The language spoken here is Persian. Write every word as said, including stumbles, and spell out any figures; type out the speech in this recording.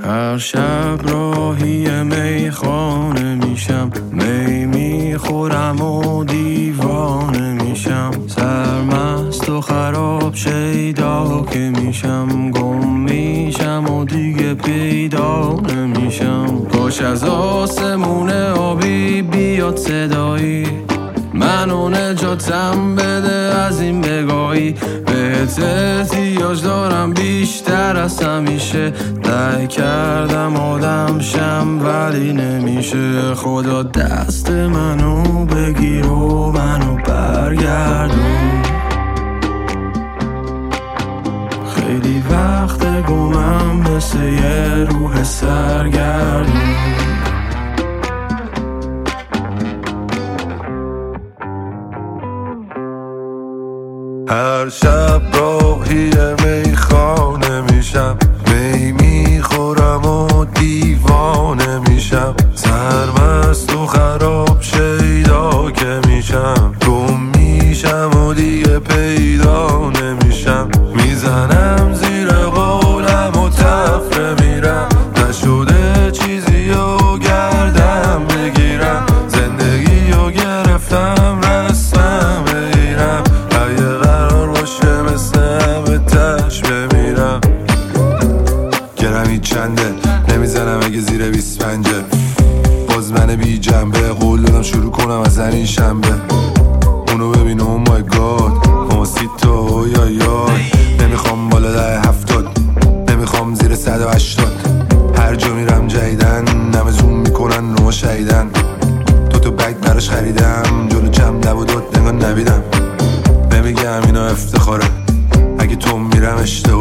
هر شب راهی میخانه میشم، می میخورم و دیوانه میشم، سرمست و خراب شیدا که میشم، گم میشم و دیگه پیدا نمیشم. کاش از آسمون آبی بیاد صدایی، منو نجاتم بده از این بگاهی. بهت احتیاج دارم بیشتر از همیشه، سعی کردم آدم شم ولی نمیشه. خدا دست منو بگیر و منو برگردون، خیلی وقت گمم مثل یه روح سرگردون. هر شب راهی میخانه میشم، می میخورم و دیوانه میشم، سرمست و خراب شیدا که میشم، گم میشم و دیگه پیدا نمیشم. میزنم زیر قولم و تفره میرم، نشده چیزی و گردم بگیرم، زندگی رو گرفتم رسمم بگیرم، اگه قرار باشه مثل همه تش بمیرم. گرمی چنده نمیزنم اگه زیر بیست پنجه، باز من بی جنبه قول دادم شروع کنم از همین شنبه. اونو ببین او مای گاد موسیتو یا یا، نمیخوام بالا ده هفتاد، نمیخوام زیر صد و هشتاد، هر جا میرم جدیدن نمه زوم میکنن رو ما شهیدن. دو تا بگ براش خریدم جلو جمع نبود نگاه نبیدم، نمیگم اینا افتخاره اگه تو میرم اشتباه